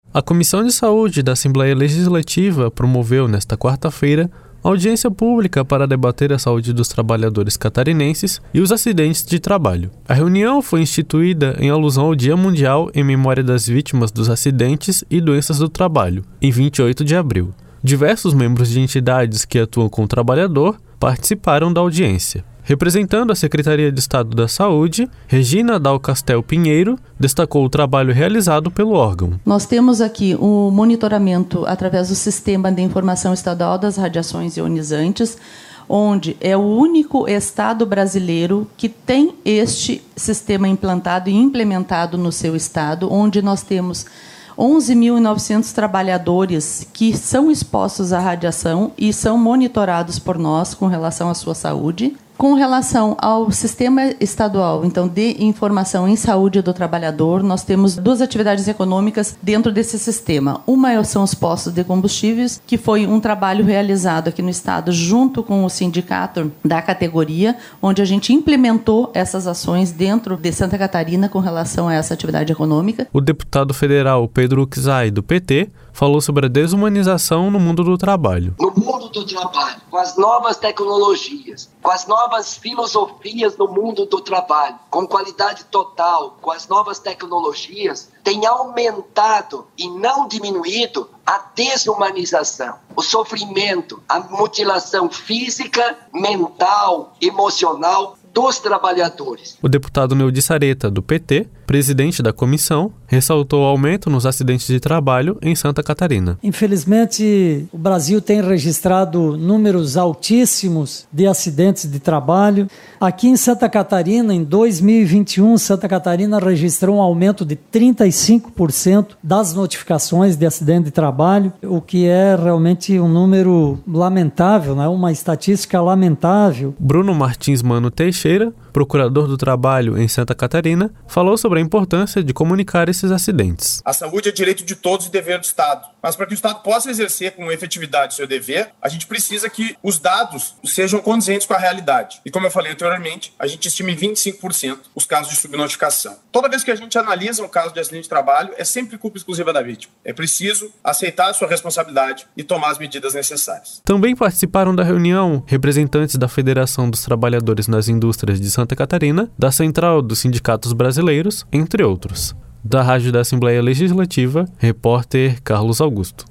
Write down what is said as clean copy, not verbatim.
A Comissão de Saúde da Assembleia Legislativa promoveu, nesta quarta-feira, audiência pública para debater a saúde dos trabalhadores catarinenses e os acidentes de trabalho. A reunião foi instituída em alusão ao Dia Mundial em memória das vítimas dos acidentes e doenças do trabalho, em 28 de abril. Diversos membros de entidades que atuam com o trabalhador participaram da audiência. Representando a Secretaria de Estado da Saúde, Regina Dal Castel Pinheiro destacou o trabalho realizado pelo órgão. Nós temos aqui o monitoramento através do Sistema de Informação Estadual das Radiações Ionizantes, onde é o único estado brasileiro que tem este sistema implantado e implementado no seu estado, onde nós temos 11.900 trabalhadores que são expostos à radiação e são monitorados por nós com relação à sua saúde. Com relação ao sistema estadual, então, de informação em saúde do trabalhador, nós temos duas atividades econômicas dentro desse sistema. Uma são os postos de combustíveis, que foi um trabalho realizado aqui no estado junto com o sindicato da categoria, onde a gente implementou essas ações dentro de Santa Catarina com relação a essa atividade econômica. O deputado federal Pedro Uczai, do PT, falou sobre a desumanização no mundo do trabalho. No mundo do trabalho, com as novas tecnologias, com as novas filosofias no mundo do trabalho, com qualidade total, com as novas tecnologias, tem aumentado e não diminuído a desumanização, o sofrimento, a mutilação física, mental, emocional dos trabalhadores. O deputado Neudi Sareta, do PT, presidente da comissão, ressaltou o aumento nos acidentes de trabalho em Santa Catarina. Infelizmente, o Brasil tem registrado números altíssimos de acidentes de trabalho. Aqui em Santa Catarina, em 2021, Santa Catarina registrou um aumento de 35% das notificações de acidente de trabalho, o que é realmente um número lamentável, né? Uma estatística lamentável. Bruno Martins Mano Teixeira, procurador do trabalho em Santa Catarina, falou sobre a importância de comunicar esses acidentes. A saúde é direito de todos e dever do Estado. Mas para que o Estado possa exercer com efetividade o seu dever, a gente precisa que os dados sejam condizentes com a realidade. E como eu falei anteriormente, a gente estima em 25% os casos de subnotificação. Toda vez que a gente analisa um caso de acidente de trabalho, é sempre culpa exclusiva da vítima. É preciso aceitar a sua responsabilidade e tomar as medidas necessárias. Também participaram da reunião representantes da Federação dos Trabalhadores nas Indústrias de Santa Catarina, da Central dos Sindicatos Brasileiros, entre outros. Da Rádio da Assembleia Legislativa, repórter Carlos Augusto.